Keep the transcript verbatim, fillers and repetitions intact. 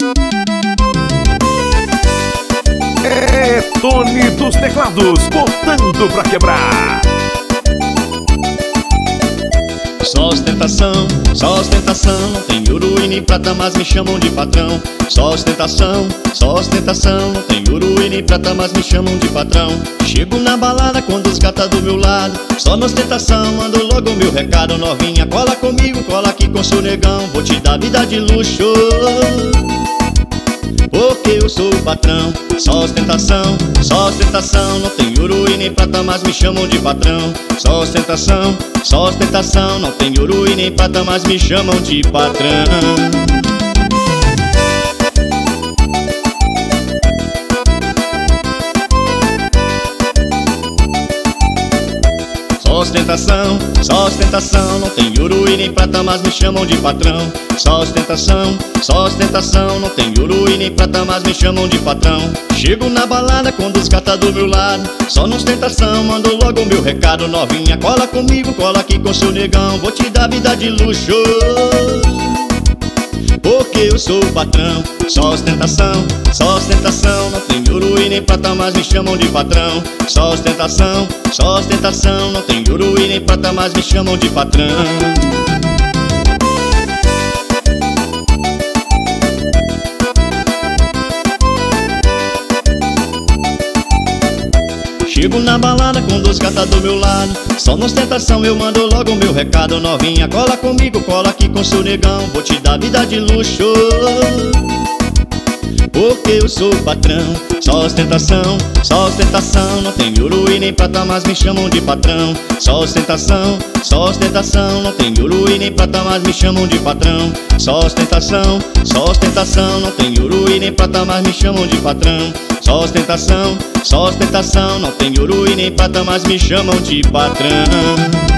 É Tony dos teclados, botando pra quebrar. Só ostentação, só ostentação, não tem ouro e nem prata, mas me chamam de patrão. Só ostentação, só ostentação, não tem ouro e nem prata, mas me chamam de patrão. Chego na balada quando os gata do meu lado, só na ostentação, mando logo meu recado. Novinha, cola comigo, cola aqui com seu negão, vou te dar vida de luxo, porque eu sou o patrão. Só ostentação, só ostentação, não tem ouro e nem prata, mas me chamam de patrão. Só ostentação, só ostentação, não tem ouro e nem prata, mas me chamam de patrão. Só ostentação, só ostentação, não tem ouro e nem prata, mas me chamam de patrão. Só ostentação, só ostentação, não tem ouro e nem prata, mas me chamam de patrão. Chego na balada quando os gata do meu lado, só na ostentação, mando logo meu recado. Novinha, cola comigo, cola aqui com seu negão, vou te dar vida de luxo, porque eu sou o patrão. Só ostentação, só ostentação, não tem ouro e nem prata, mas me chamam de patrão. Só ostentação, só ostentação, não tem ouro e nem prata, mas me chamam de patrão. Chego na balada com dois gata do meu lado, só na ostentação eu mando logo meu recado. Novinha, cola comigo, cola aqui com seu negão, vou te dar vida de luxo, porque eu sou o patrão. Só ostentação, só ostentação, não tem ouro e nem prata, mas me chamam de patrão. Só ostentação, só ostentação, não tem ouro e nem prata, mas me chamam de patrão. Só ostentação, só ostentação, não tem ouro e nem prata, mas me chamam de patrão. Só ostentação, só ostentação, não tem ouro e nem prata, mas me chamam de patrão.